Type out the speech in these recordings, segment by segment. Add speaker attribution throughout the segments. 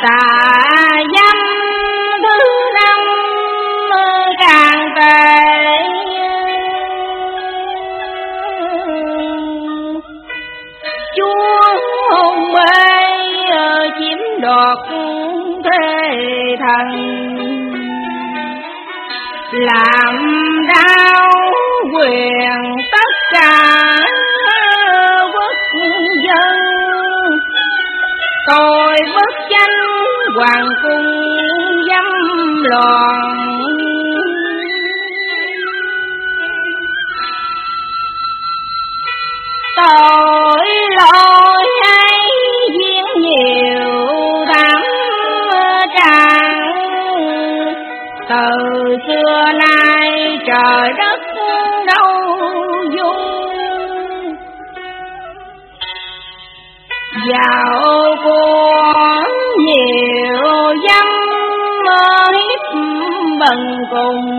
Speaker 1: tà dâm thứ năm càng tệ, chúa hôn mê chiếm đoạt thế thần, làm đau quyền tất cả quốc dân. Tôi bất chánh hoàng cung dâm loạn, tội lỗi ấy giếng nhiều thắm tràn. Từ xưa nay trời đất đâu dung, giàu của nhiều dâm hiếp bần cùng.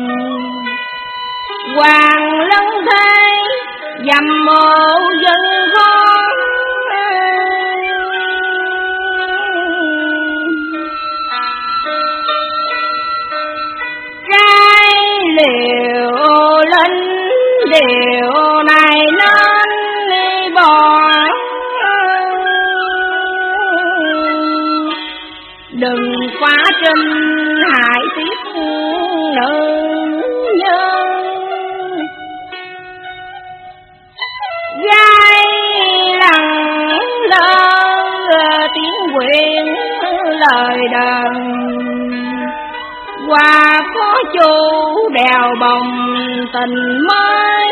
Speaker 1: Hoàng lân thế dầm mộ dân con, trái liều linh điều này nên đi bỏ. Đừng quá trình hại tiếc nữ nhân, gái lặng lơ tiếng quyền lời đàn. Qua có chủ đèo bồng tình mới,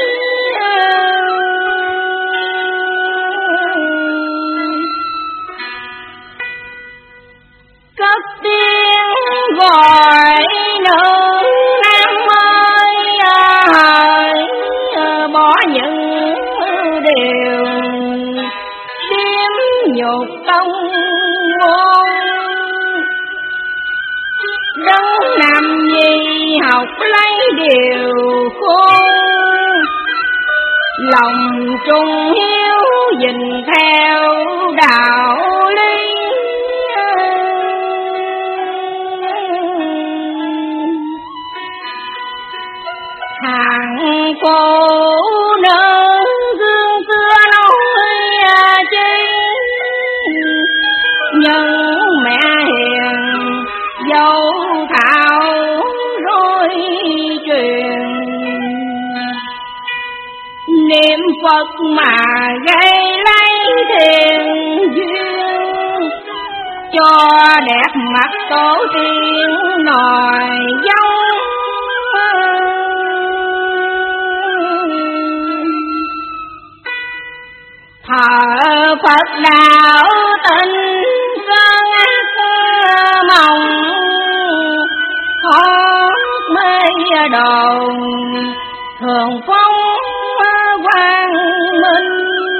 Speaker 1: cất tiếng gọi nữ nam ơi hỡi, bỏ những điều điếm nhục công ngôn. Đấng nam nhi học lấy điều khôn, lòng trung hiếu gìn theo đạo lý. Hàng cô nữ gương xưa nói chi, nhưng mẹ hiền dấu thảo rối truyền. Niệm Phật mà gây lấy thiền duyên, cho đẹp mặt tổ tiên nòi dấu. Thờ Phật đạo tình cơn ác mộng, hót mê đồn thường phong quang minh.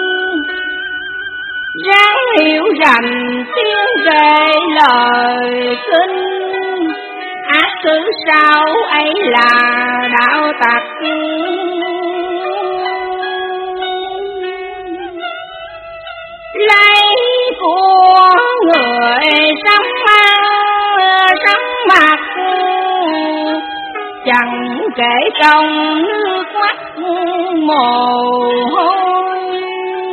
Speaker 1: Ráng hiểu rành tiếng kể lời kinh, ác thứ sao ấy là đạo tặc. Lấy của người sắm mặt, chẳng kể trong nước mắt mồ hôi.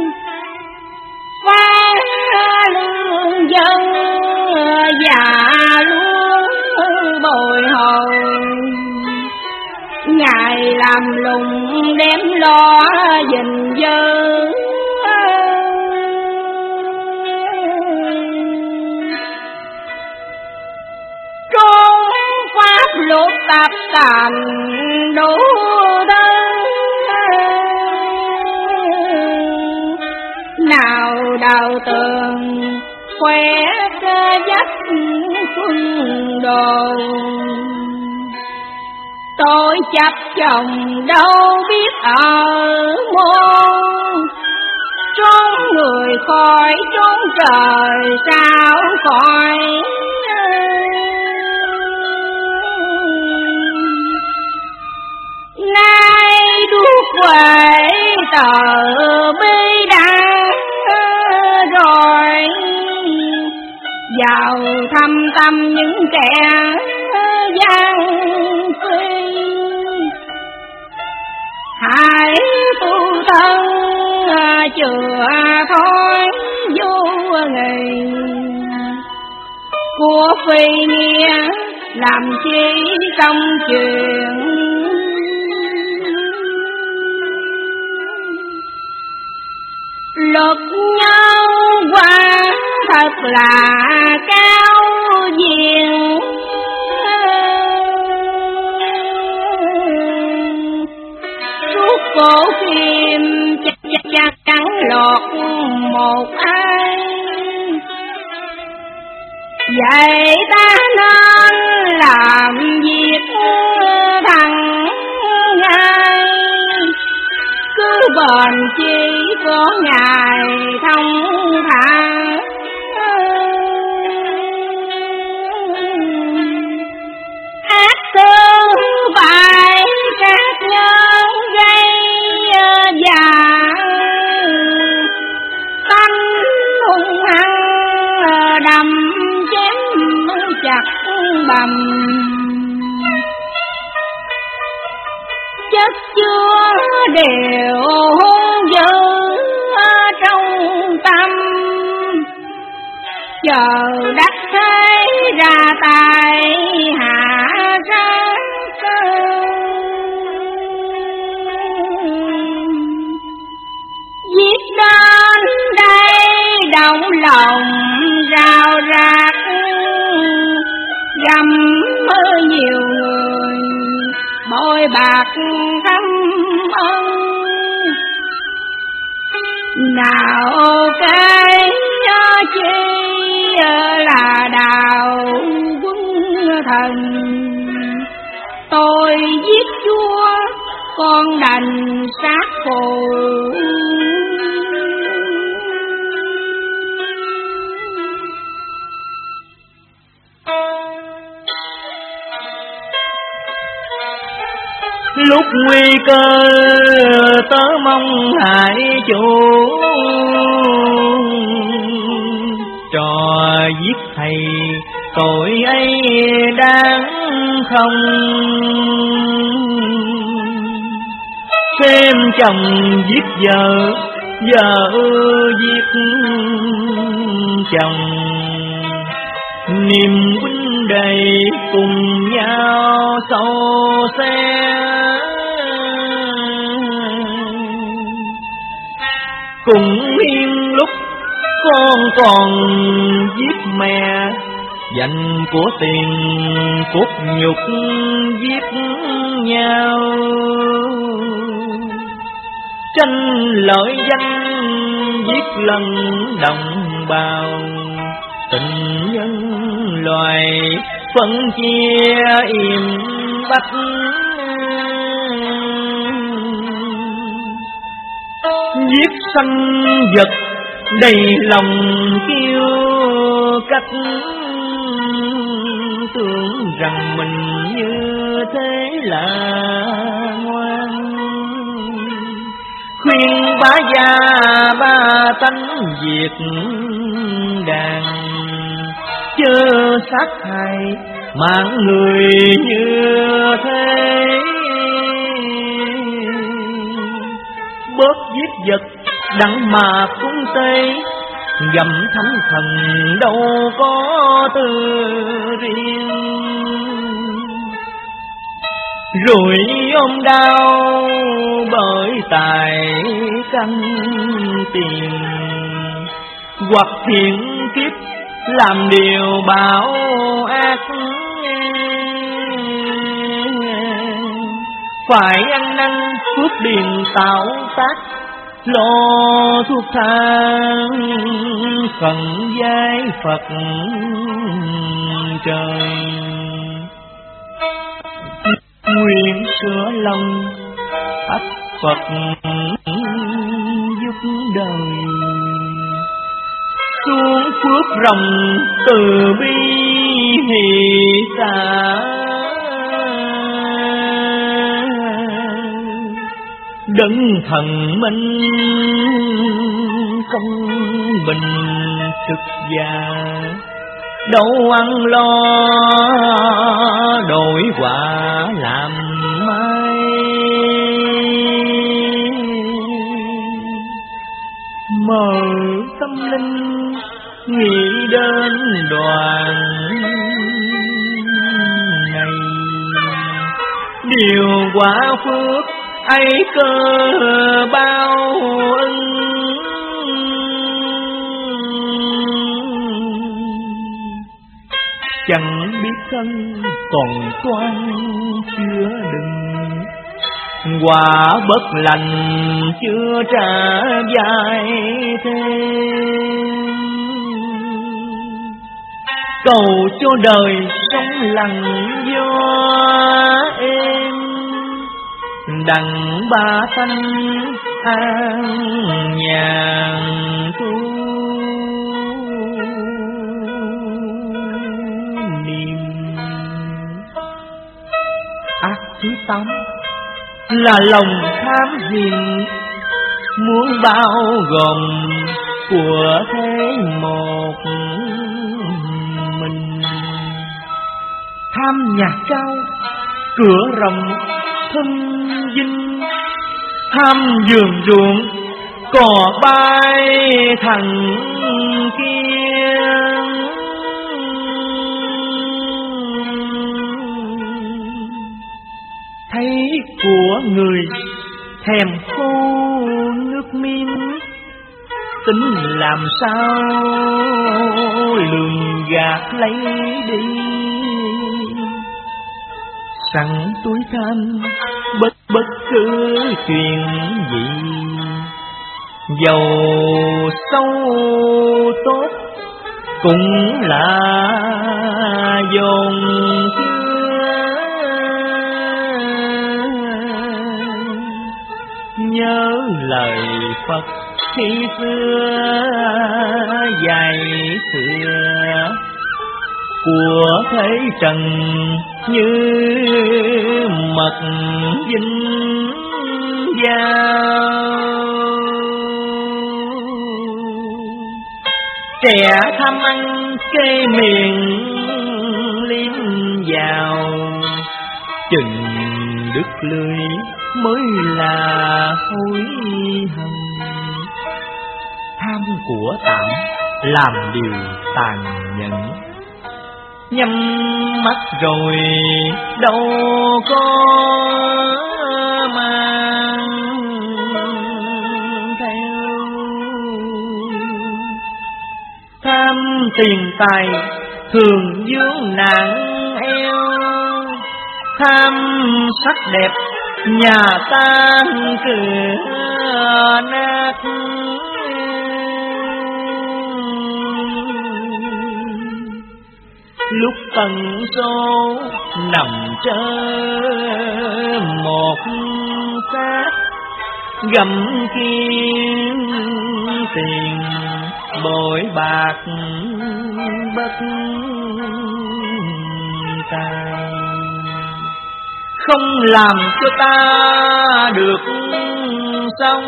Speaker 1: Phá lương dân già luôn bồi hồi, ngài làm lùng đem lo gìn giữ. Luật tập tành đủ thứ, nào đầu tường khoe cơ dắt quân đồ. Tôi chấp chồng đâu biết ở môn, trốn người khỏi trốn trời sao khỏi. Nay đuốc quậy tờ bi đã rồi, vào nào thâm tâm những kẻ gian phi, hãy tu thân chừa thói vô nghị, của phi nghĩa làm chi công chuyện. Luật nhân quả thật là cao diện, suốt cổ phim chắc chắn lọt một ai. Vậy ta nên làm việc thẳng ngay, cứ bền chi có ngày thông thả. Ác tư phải các nhân gây già, tánh hung hăng đâm chém chặt bầm, chất chứa đều hôn dữ trong tâm, chờ đắc thế ra tay hạ sát. Giết đến đây động lòng rào rạc, gầm nhiều người bội bạc thâm ân. Nào cái chi là đạo quân thần, tôi giết chúa con đành sát phụ.
Speaker 2: Lúc nguy cơ tớ mong hại chủ, trò giết thầy tội ấy đáng không. Xem chồng giết vợ, vợ giết chồng, niềm huynh đệ cùng nhau sâu xe. Cùng yên lúc con còn giết mẹ, dành của tiền cốt nhục giết nhau. Tranh lợi danh giết lần đồng bào, tình nhân loài phân chia im bách. Giết sanh vật đầy lòng kiêu cách, tưởng rằng mình như thế là ngoan. Khuyên bá gia ba tánh diệt đàn, chớ sát hại mạng người như thế. Bớt giết vật đặng mà cúng tế, gầm thánh thần đâu có tư riêng. Rồi ôm đau bởi tài căn tiền, hoặc thiện kiếp làm điều bảo ác. Phải ăn năn phước điền tạo tác, lo thuốc thang phần giai Phật trời. Nguyện sửa lòng ắt Phật giúp đời, xuống phước rồng từ bi hỷ xả. Đấng thần minh công bình thực già, đâu ăn lo đổi quả làm mai. Mở tâm linh nghĩ đến đoàn này, điều quả phước ấy cơ bao ân. Chẳng biết thân còn toan chưa đừng, quả bất lành chưa trả dài thêm. Cầu cho đời sống lặng gió êm, đặng ba tánh an nhàn tu niệm. Ác thứ 8 là lòng tham hiền, muốn bao gồm của thế một mình. Tham nhà cao cửa rộng thân vinh, tham vườn ruộng cỏ bay thằng kia. Thấy của người thèm khô nước miếng, tính làm sao lường gạt lấy đi. Sẵn túi tham bất cứ chuyện gì, giàu sâu tốt cũng là dồn chứa. Nhớ lời Phật khi xưa dạy xưa, của thế trần như mật vinh giao. Trẻ tham ăn kê miệng liếm vào, chừng đứt lưỡi mới là hối hận. Tham của tạm làm điều tàn nhẫn, nhắm mắt rồi đâu có mang theo. Tham tiền tài thường vướng nạn eo, tham sắc đẹp nhà tan cửa nát. Lúc tận số nằm trơ một xác, gặm kim tiền bội bạc bất tài. Không làm cho ta được sống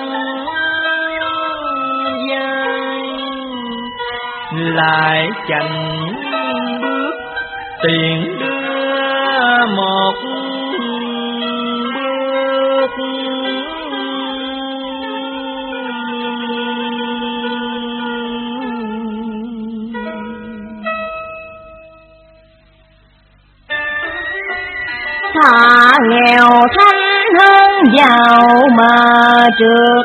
Speaker 2: dai, lại chẳng bước tiền đưa một bước.
Speaker 1: Thà nghèo thanh hơn giàu mà trượt,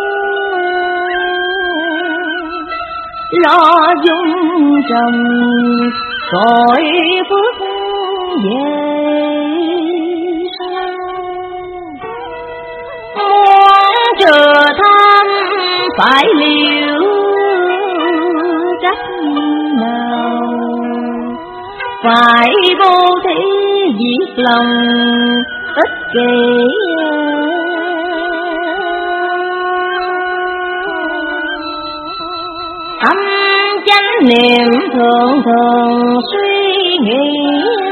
Speaker 1: lo dung trồng cõi phước về sau. Muốn trừ tham phải liều trách nào, phải vô thí diệt lòng ích kỷ. Tâm chánh niệm thường thường suy nghĩ,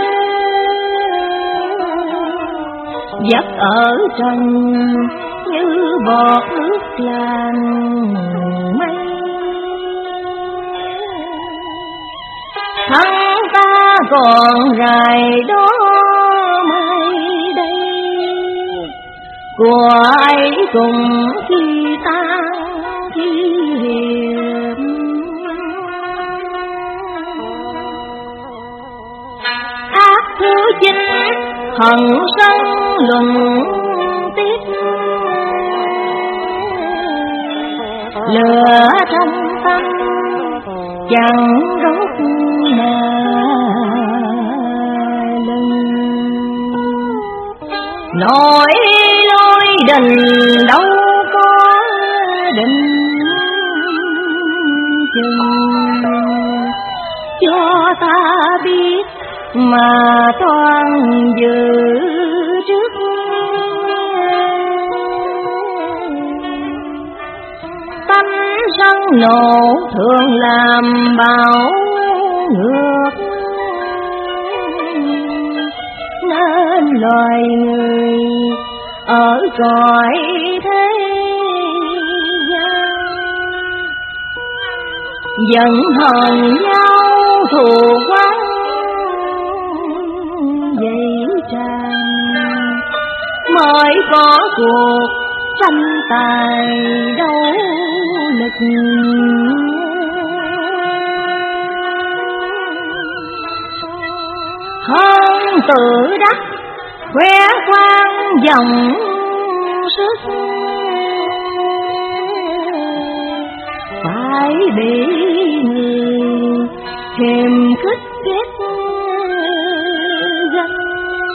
Speaker 1: giấc ở trần như bọt nước làn mây. Thân còn rài đó mai đây, của ấy cùng khi tan khi hiệp. Ác thứ chính hận sân luận tiếp, lửa trong tâm chẳng đốt mà lưng. Nói lối đình đâu có định chừng, cho ta biết mà toan giữ trước. Tánh sân nộ thường làm bảo ngược, nên loài người ở cõi thế gian giận hờn nhau thù oán dậy tràn, mới có cuộc tranh tài đấu lực. Hơn tự đắc khoe khoang dòng sức, phải bị người thèm khích ghét ganh.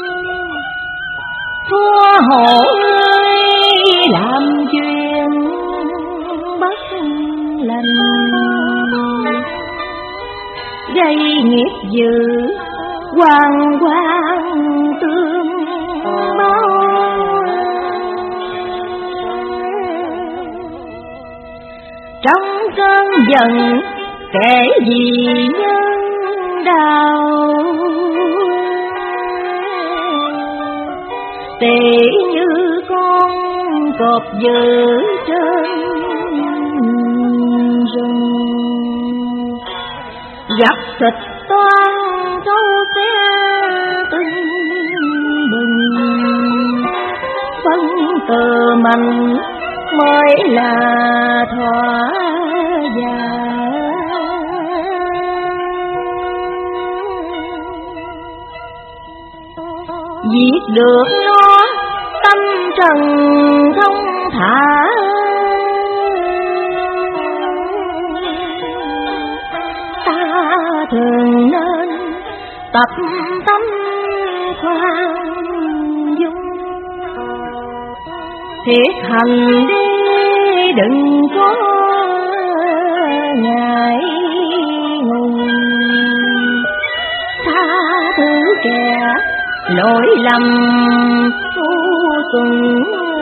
Speaker 1: Thua hổ làm chuyện bất lành, gây nghiệp dữ hoàng hoàng tương báo. Trong cơn giận kể gì nhân đạo, tệ như con cọp dữ trên rừng, gặp thịt toan câu xe tưng bừng. Phân từ mạnh mới là thỏa dạ, giết được nó tâm trần thông thả. Ta thường nên tập tâm khoan dung, thiệt hành đi đừng có ngại ngùng. Tha thứ kẻ lỗi lầm tu tuần,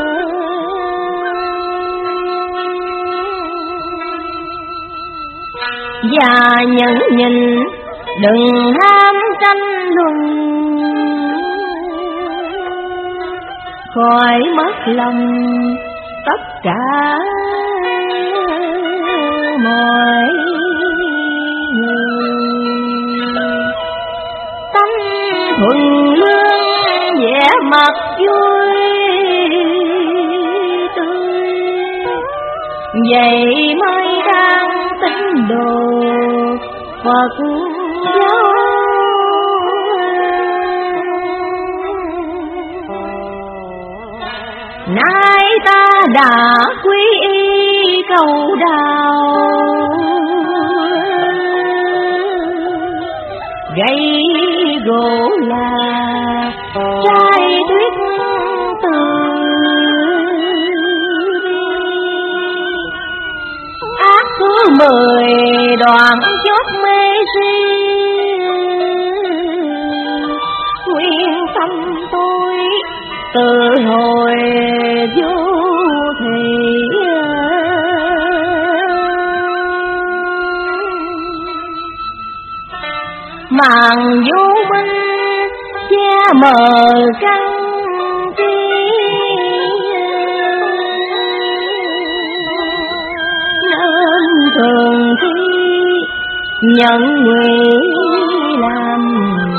Speaker 1: và nhẫn nhịn đừng ham tranh luận, khỏi mất lòng tất cả mọi người. Tánh thuần lương vẻ mặt vui tươi, vậy mới đang tín đồ Phật giáo. Nay ta đã quy y cầu đạo, gây gỗ là trai tuyết từ ác thứ 10 đoạn chót mê si. Nguyên tâm tôi từ hồi vô thị, màn vô minh che mờ căn trí, nên thường khi nhận nguyện làm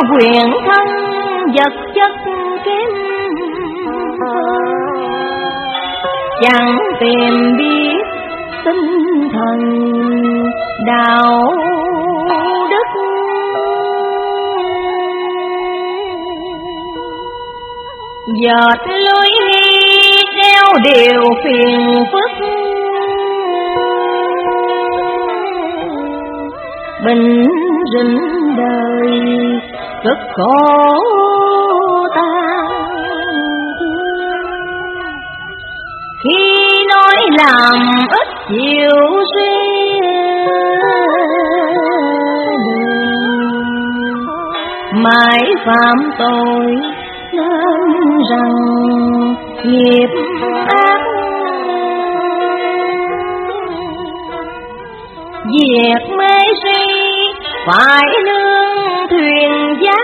Speaker 1: quyền thân vật chất kém chẳng tìm biết tinh thần đạo đức. Giọt lối đeo điều phiền phức bình rình đời cực khổ ta khi nói làm ít chịu suy mãi phạm tội nên rằng nghiệp ác. Việc mê si phải nương thuyền dắt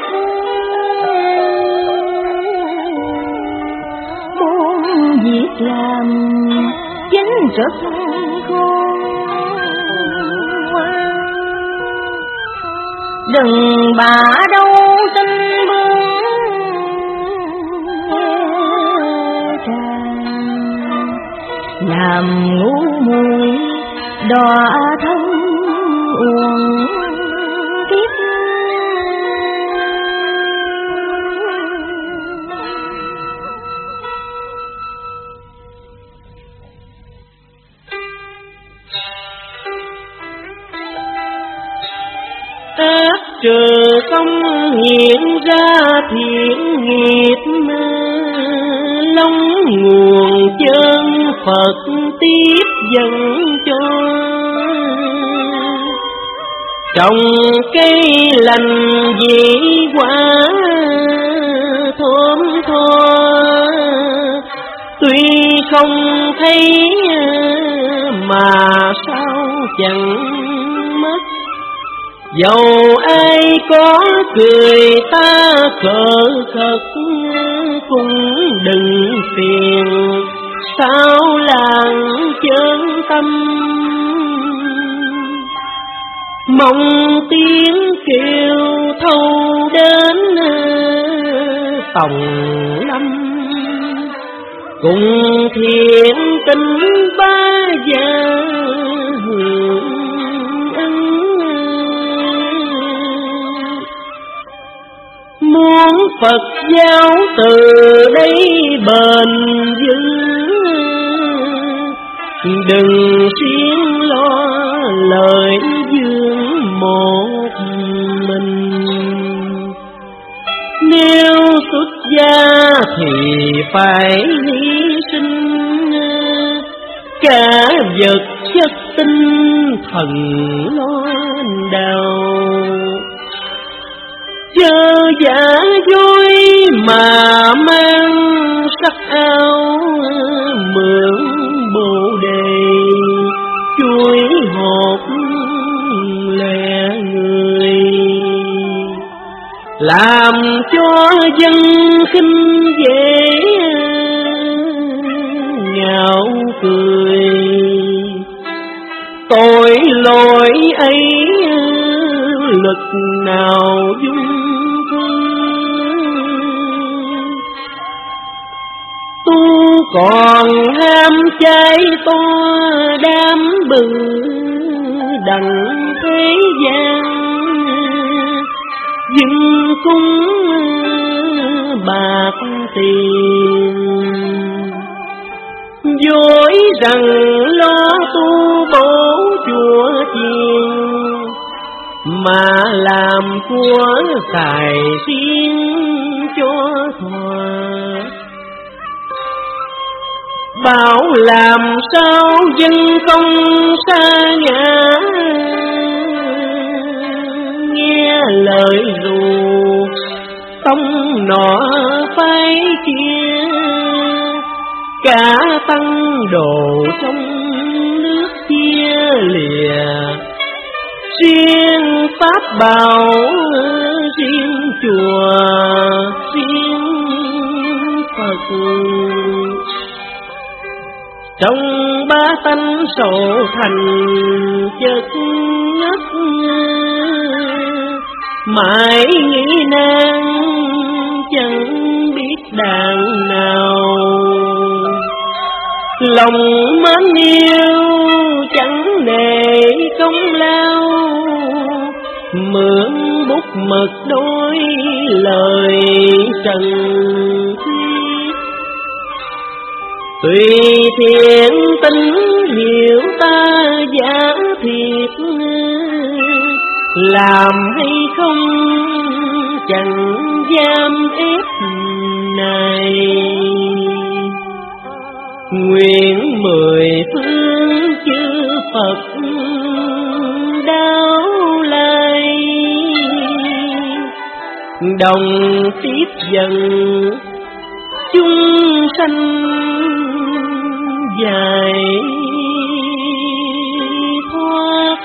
Speaker 1: muốn việc làm chính trực khôn ngoan. Đừng bả đâu tin làm ngu muội đọa thân uổng kiếp.
Speaker 2: Ác trừ không hiện ra thiện nghiệp long nguồn chân Phật tiếp dẫn cho. Trồng cây lành dĩ quả thơm tho, tuy không thấy mà sao chẳng mất. Dầu ai có cười ta cỡ khật cũng đừng phiền, sao làng chân tâm. Mong tiếng kêu thâu đến tòng lâm, cùng thiện tình ba gia hưởng ân. Muốn Phật giáo từ đây bền vững, đừng siêng lo lời dương một mình. Nếu xuất gia thì phải hy sinh cả vật chất tinh thần lo đào. Chớ giả dối mà mang sắc áo, mượn bồ đề chuối hộp lẻ người, làm cho dân khinh dễ ngạo cười. Tội lỗi ấy lực nào dung tu còn ham cháy to đám bự đặng thế gian, dừng cung bạc tiền. Dối rằng lo tu bổ chùa chiền, mà làm của cải riêng cho thỏa. Bảo làm sao dân không xa ngã, nghe lời ru tông nọ phái kia. Cả tăng đồ trong nước chia lìa, riêng pháp bảo riêng chùa riêng Phật. Trong ba tánh sổ thành chất ngất, mãi nghĩ nan chẳng biết đàn nào. Lòng mến yêu chẳng nể công lao, mượn bút mực đôi lời trần thiết. Tùy thiện tính hiểu ta giả thiệt, làm hay không chẳng giam ép này. Nguyện mười phương chư Phật đáo lai, đồng tiếp dần chúng sanh giải thoát.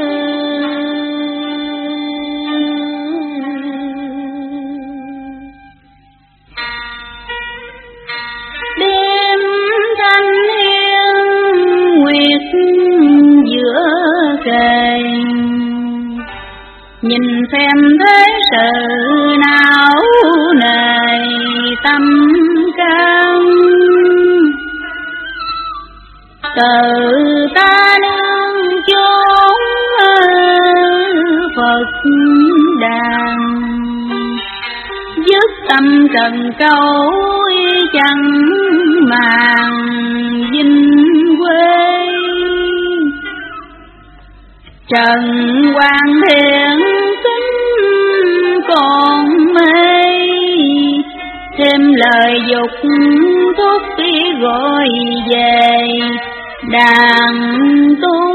Speaker 1: Đêm thanh hiên nguyệt giữa trời, nhìn xem thế sự não nề tâm can. Từ ta nương chốn Phật đàn, dứt tâm trần câu chẳng màng vinh quê. Trần Hoàng Thiện tính còn mê, thêm lời dục thúc đi gọi về đàn tu.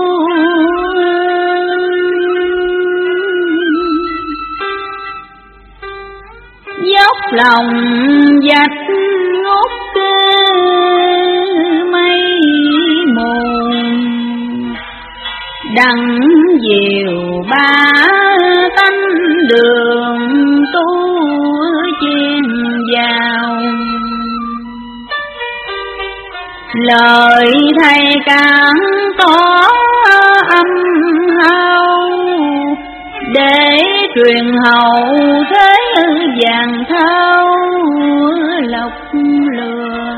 Speaker 1: Dốc lòng dạch ngút mây mù, đặng diệu ba tánh đường tu chiên vào. Lời thầy càng tỏ âm hao, để truyền hậu thế vàng thao lọc lừa.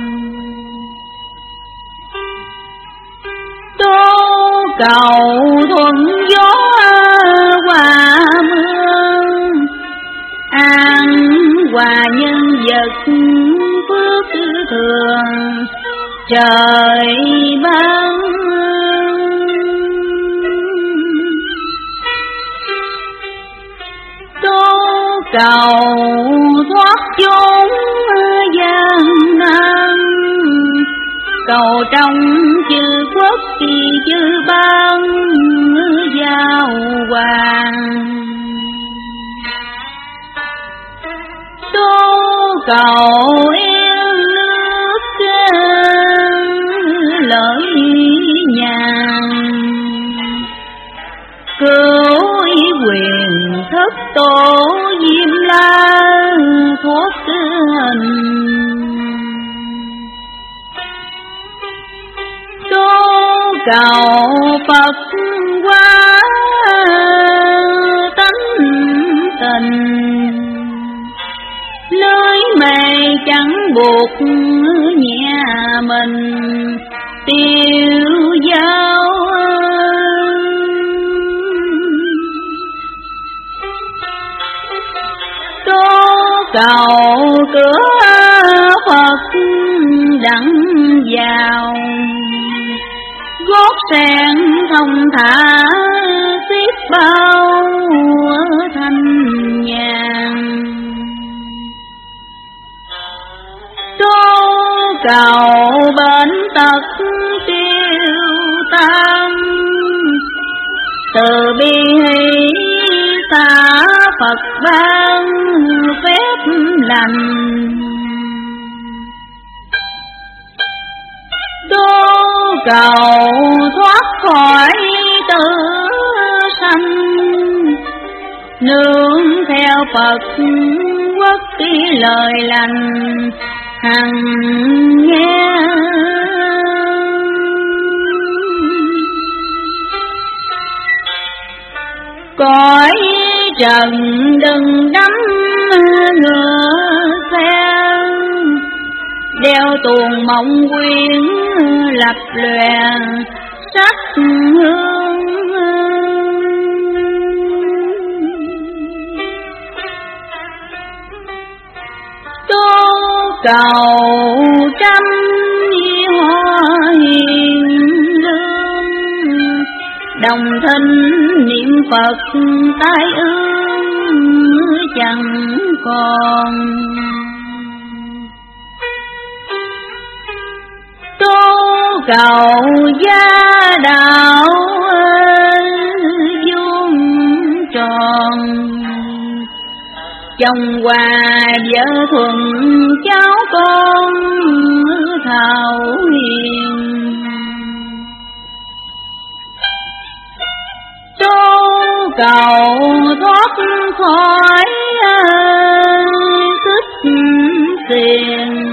Speaker 1: Tố cầu thuận gió hòa mưa, an hòa nhân vật phước thường trời ban. Tố cầu thoát chốn gian nan, cầu trong chư quốc thì chư ban giao hoàng. Tố cầu yên nước lợi nhàn, cứu ý quyền thất tổ Diêm La thoát hình. Tố cầu Phật hóa tánh tình, lưới mê chẳng buộc nhà mình tiêu dao. Tố cầu cửa Phật đặng vào, gót sen thông thả xiết bao thanh nhàn. Tố cầu bệnh tật tiêu tan, từ bi hỷ xa Phật ban phép lành. Tố cầu thoát khỏi tử sanh, nương theo Phật quốc tí lời lành hằng nghe. Cõi trần đừng đắm ngựa xe, đeo tuồng mộng quyến lập lòe sắc hương. Tô cầu trăm hoa hiền lương, đồng thinh niệm Phật tai ương chẳng còn. Tô cầu gia đạo vuông tròn, chồng hòa vợ thuận cháu con thảo hiền. Tô cầu thoát khỏi tích tiền,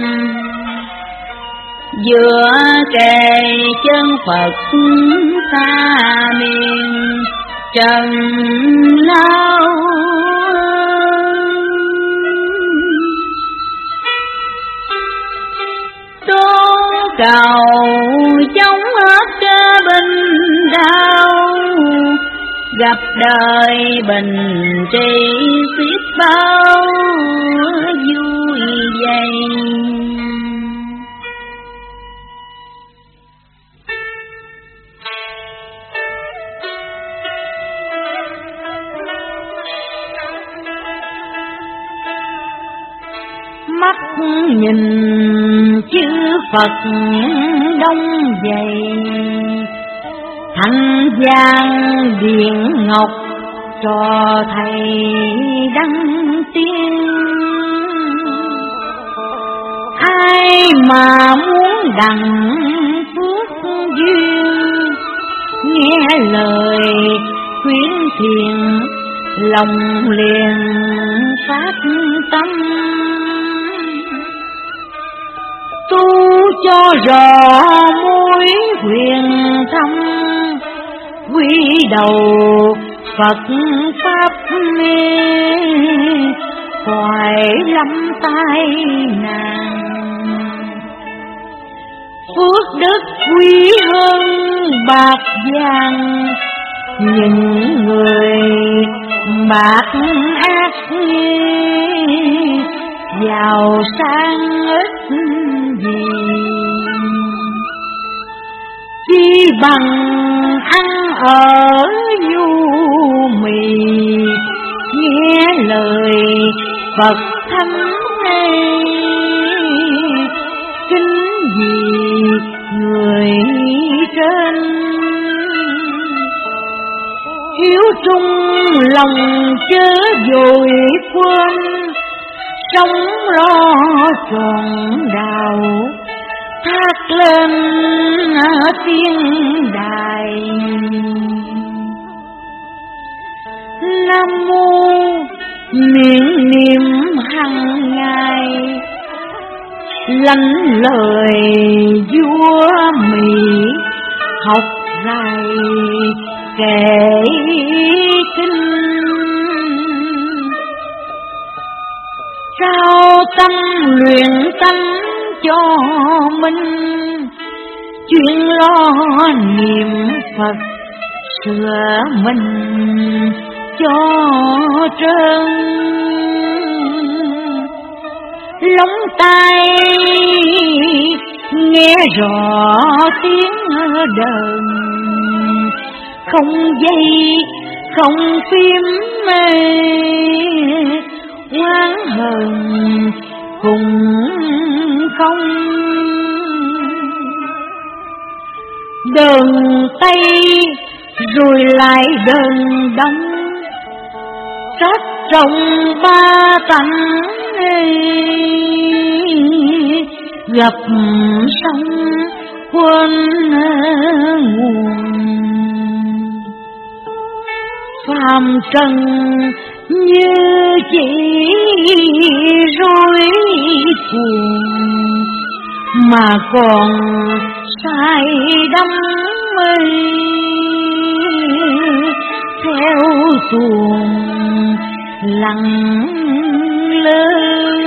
Speaker 1: vừa kề chân Phật xa miền trần lao. Tô cầu chống hết bình đau, gặp đời bình trị xiết bao vui vầy. Mắt nhìn chư Phật đông dày, thanh gian điện ngọc cho thầy đăng tiên. Ai mà muốn đặng phước duyên, nghe lời khuyến thiện lòng liền phát tâm. Tu cho rõ mối huyền thâm, quy đầu Phật pháp mê, khỏi lắm tai nạn. Phước đức quý hơn bạc vàng, những người bạc ác giàu sang ít gì, chỉ bằng ăn ở nhu mì, nghe lời Phật thánh kính vì người trên. Hiếu trung lòng chớ vội quên, sống lo tròn đạo thác lên tiên đài. Nam mô miệng niệm hằng ngày, lánh lời vua Mỹ học dài kể kinh. Sao tâm luyện tánh cho mình, chuyên lo niệm Phật sửa mình cho trơn. Lóng tai nghe rõ tiếng đờn, không dây không phím oán hờn cùng không. Đờn Tây rồi lại đờn Đông, trách trong ba tánh gặp sông quên nguồn. Phàm trần như chỉ rối cuồng, mà còn say đắm theo tuồng lặng lơi,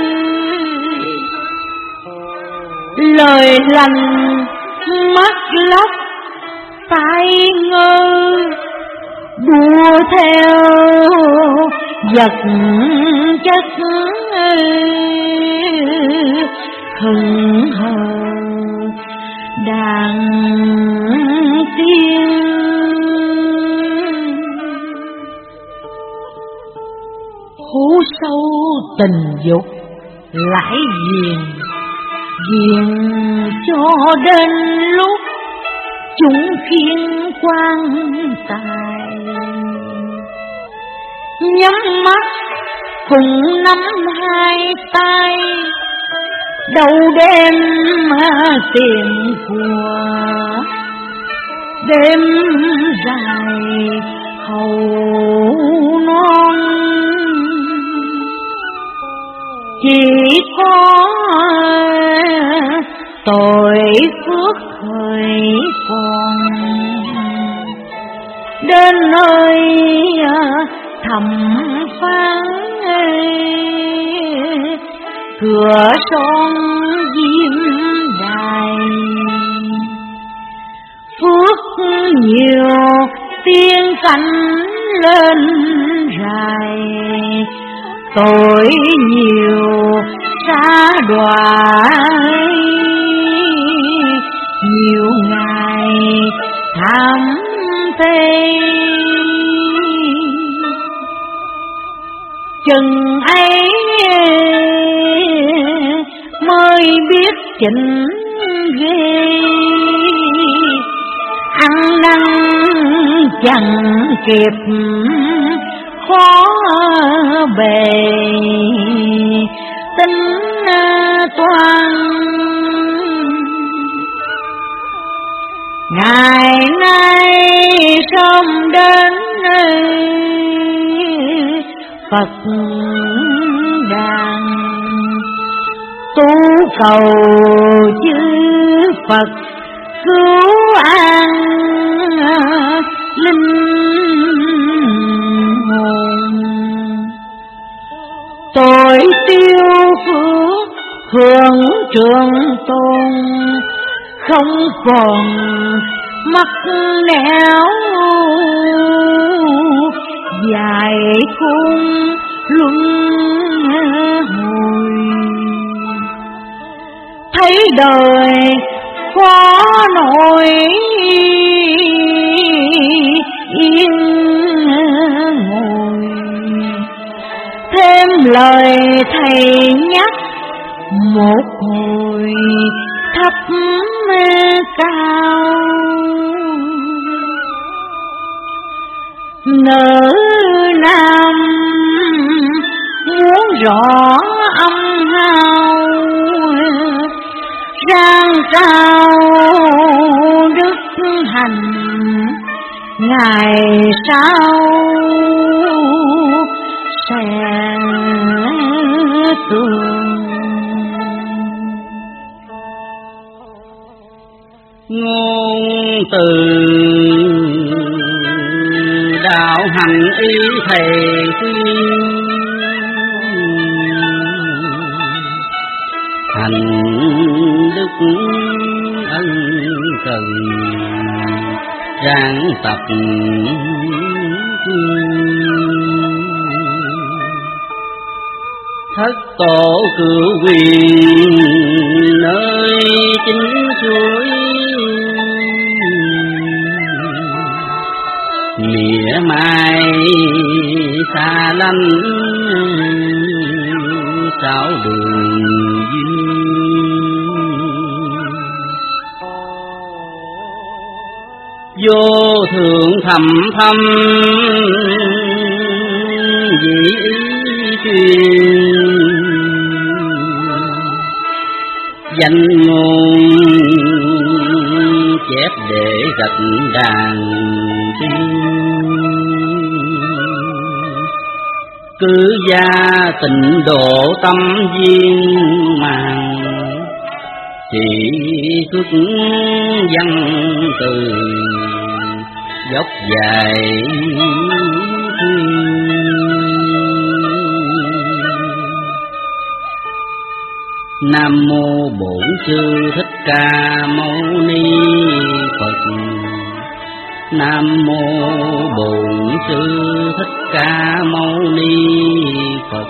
Speaker 1: lời lành mắt lóc tai ngơ, đua theo vật chất hững hờ đàn tiên. Hú sâu tình dục lãi ghiền cho đến lúc chúng khiên quan tài, nhắm mắt cùng nắm hai tay, đầu đêm tiền của đêm dài hầu non. Chỉ có tội phước thời còn, đến nơi thầm phán cửa son diêm đài. Phước nhiều tiên cánh lên rài, tội nhiều xa đọa, nhiều ngày thảm thê. Chừng ấy mới biết chỉnh ghê, ăn năn chẳng kịp khó bề tính toan. Ngày nay sớm đến Phật đàn, tu cầu chư Phật cứu an linh hồn. Tội tiêu phước hưởng trường tồn, không còn mắc nẻo dài khung luân hồi. Thấy đời khó nổi yên ngồi, thêm lời thầy nhắc một hồi thấp cao. Nữ nam muốn rõ âm hao, rang sao đức hành ngày sau sẽ tường.
Speaker 2: Ngôn từ đạo hành ý thầy khuyên, hành đức ân cần ráng tập thất tổ cửu quyền nơi chính suối, mỉa mai xa lánh sáu đường duyên. Vô thượng thầm thâm dị ý truyền, danh ngôn chép để gạch đàn tiên. Cứ gia tịnh độ tâm viên màng, chỉ xuất văn từ dốc dài khuyên.
Speaker 3: Nam mô Bổn Sư Thích Ca Mâu Ni Phật. Nam mô Bổn Sư Thích Ca Mâu Ni Phật.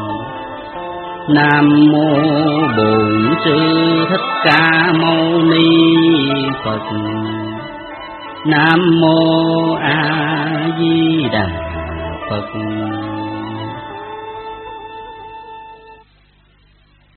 Speaker 3: Nam mô Bổn Sư Thích Ca Mâu Ni Phật. Nam mô A Di Đà Phật.